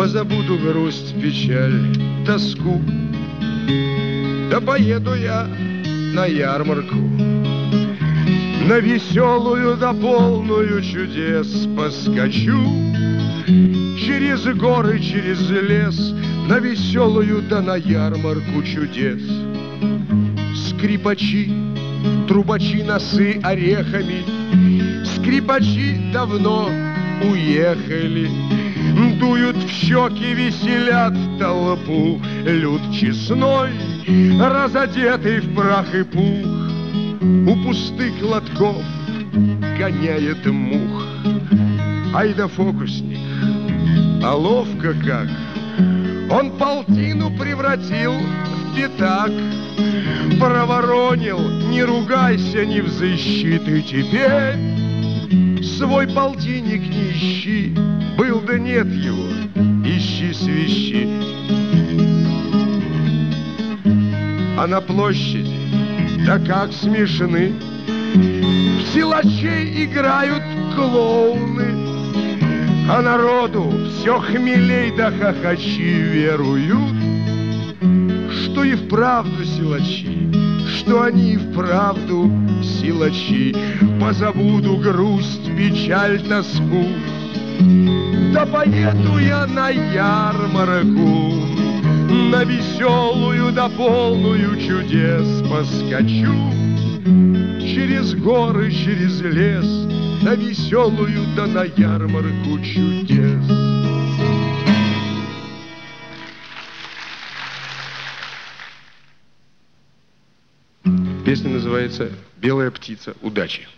позабуду грусть, печаль, тоску. Да поеду я на ярмарку, на веселую да полную чудес поскочу. Через горы, через лес, на веселую да на ярмарку чудес. Скрипачи, трубачи, носы орехами, скрипачи давно уехали. Дуют в щеки, веселят толпу. Люд честной, разодетый в прах и пух, у пустых лотков гоняет мух. Ай да фокусник, а ловко как! Он полтину превратил в пятак. Проворонил, не ругайся, не взыщи. Ты теперь свой полтинник не ищи. Был да нет его, ищи свищи. А на площади, да как смешны, в силачей играют клоуны. А народу все хмелей да хохочи веруют, что и вправду силачи, что они и вправду силачи. Позабуду грусть, печаль, тоску, да поеду я на ярмарку, на веселую да полную чудес поскочу. Через горы, через лес, на веселую да на ярмарку чудес. Песня называется «Белая птица удачи».